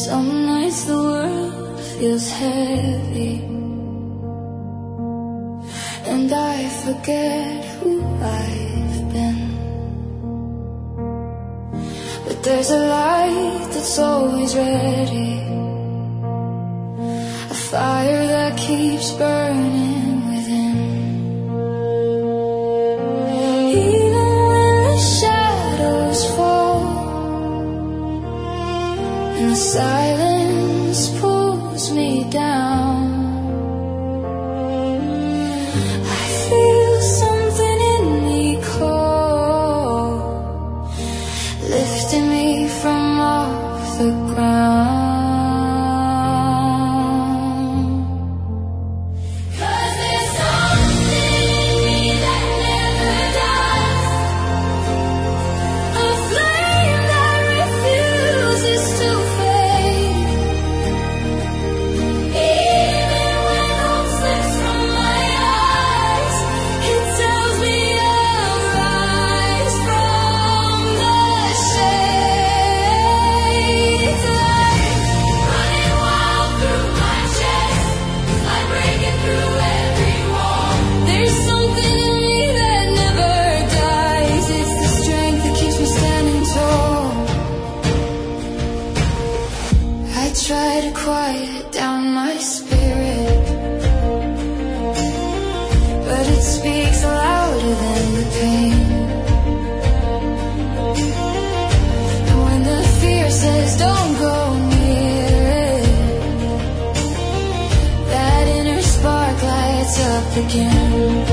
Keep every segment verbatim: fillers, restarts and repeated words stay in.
Some nights the world feels heavy, and I forget who I've been. But there's a light that's always ready, a fire that keeps burning within. Even when the shadows fall and the silence pulls me down, I feel something in me call, lifting me from off the ground. Try to quiet down my spirit, but it speaks louder than the pain. And when the fear says don't go near it, that inner spark lights up again.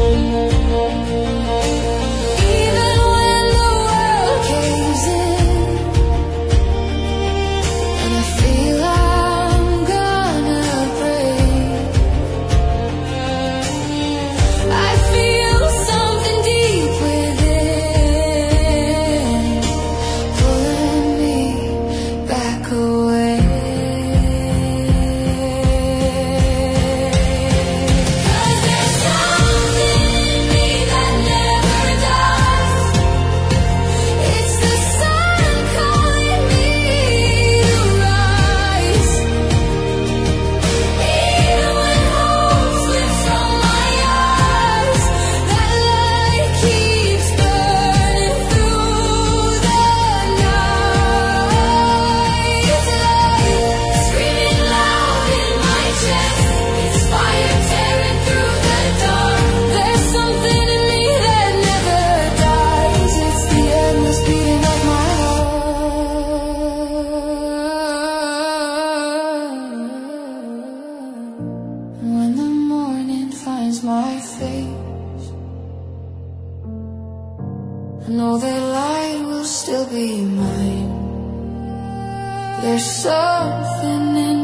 My face, I know that light will still be mine. There's something in